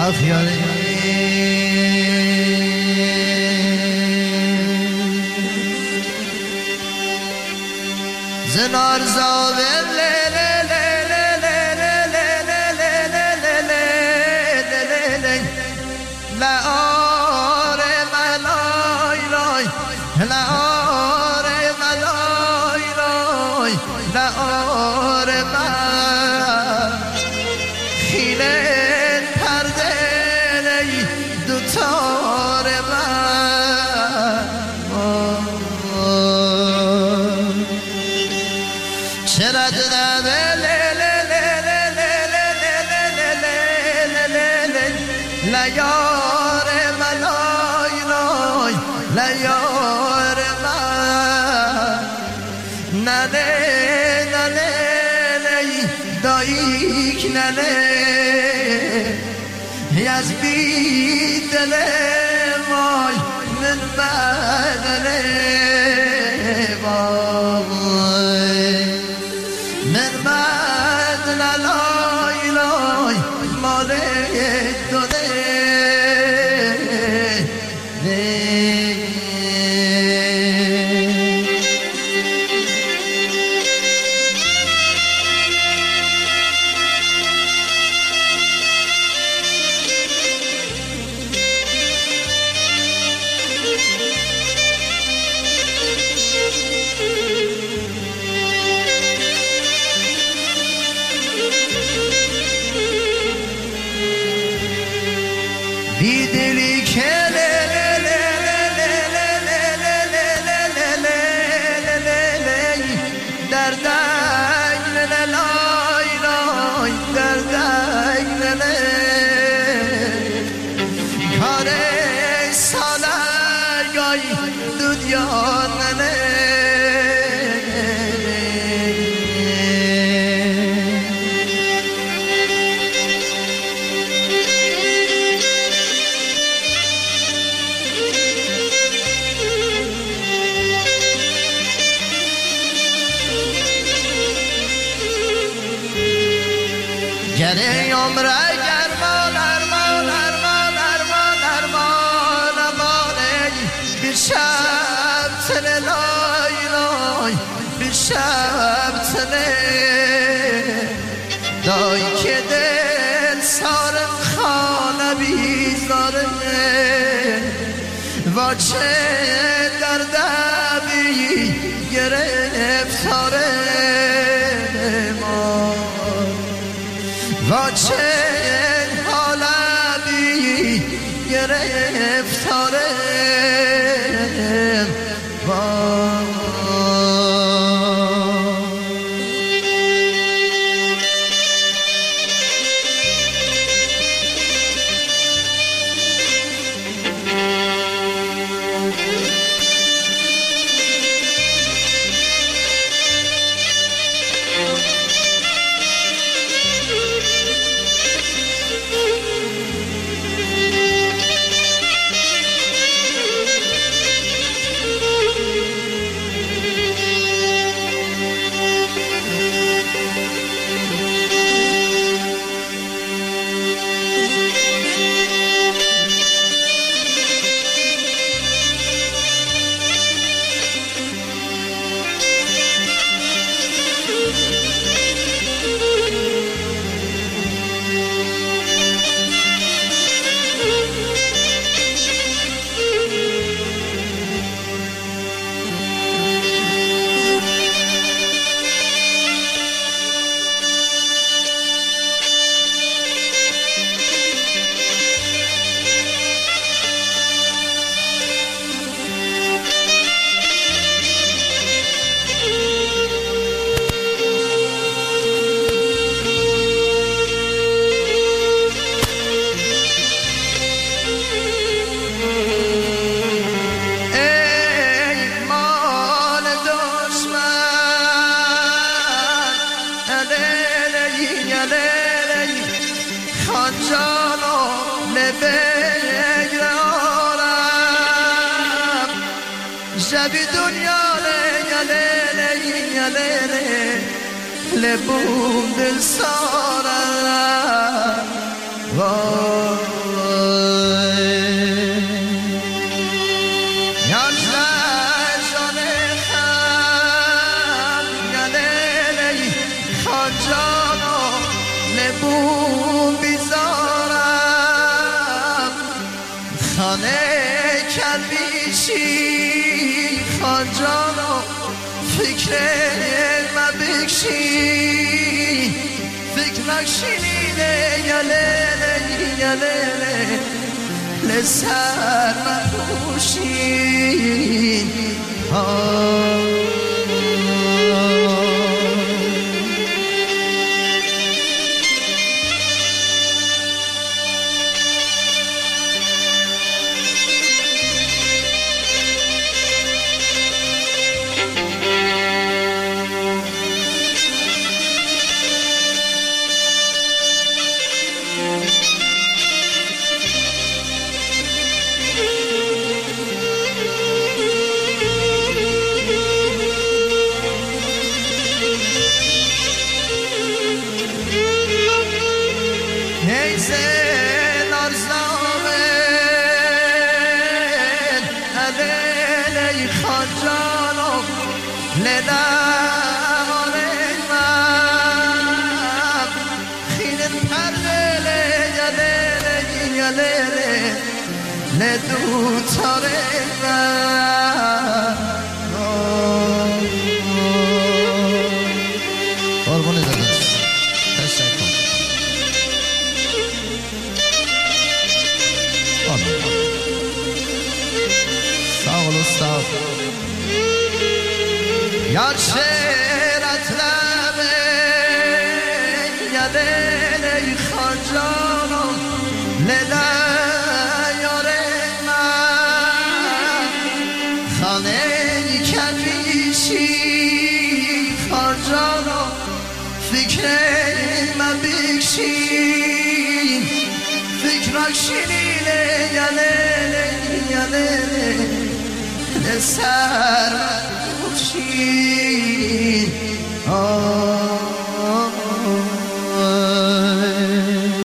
افیاره زنار زاوم لیار من لای لای لیار من ننه ننه نی دایک ننه از بی دل وای من بدنه وای من بدن لای لای مال دونه بیدلی که در دنگ لای لای در دنگ کار سالگای دنیا گره عمره گرمان ارمان ارمان ارمان ارمان ارمانه bir شب تنه لای لای bir شب تنه دای که دل سارم خانه بیزاره و چه دردبی گرفتاره ما و چه حالبی گرفتاره خانجانو بگرارم شبی دنیا لیلی لبوم دل سارم خان جانا نبون بیزارم خانه کلبیشی خان جانا فکر مبکشی فکر نکشینه یلیله یلیله لسر مپوشین ندو تاره قربون داداش تشکر ساق الاستاذ یار شیرت لبه یدلی خانجانو لده فکر من بکشین فکرک شینیله یلیله یلیله لسر من بکشین